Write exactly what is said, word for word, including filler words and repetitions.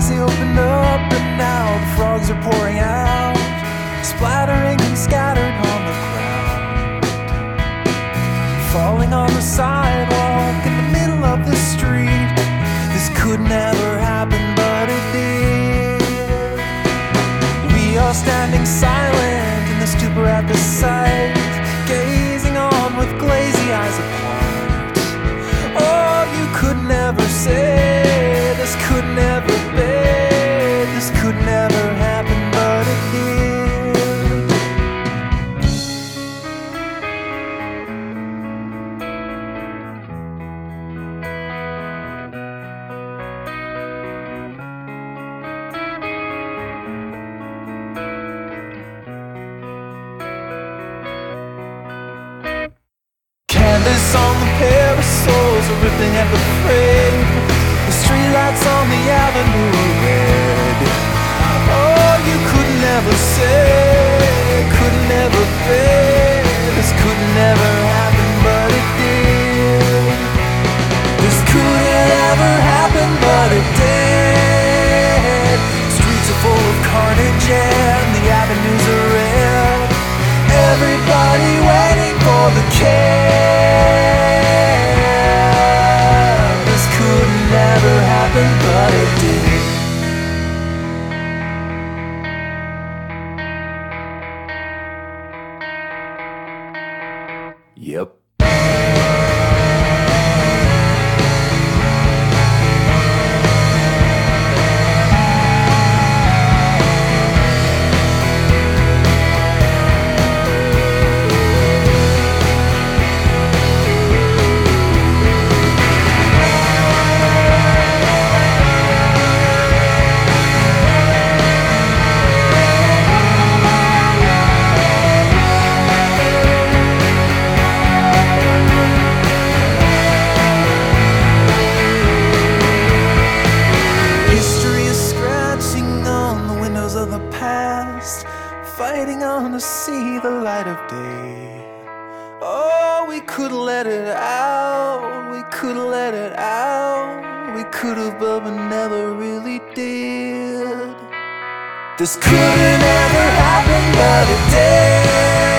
they open up, and now the frogs are pouring out, splattering and scattered on the ground, falling on the sidewalk in the middle of the street. This could never happen, but it did. We are standing silent in the stupor at the sight, gazing on with glazy eyes apart. Oh, you could never say this could never be, this could never happen, but it did. Canvas on the parasols are ripping at the frame. The streetlights on the avenue are red. Oh, you could never say, could never be, this could never happen, but it did. This couldn't ever happen, but it did. Streets are full of carnage and the avenues are red. Everybody waiting for the cab. This could never happen, but it did. Yep. Fighting on to see the light of day. Oh, we could let it out, we could let it out, we could have, but we never really did. This couldn't ever happen, but it did.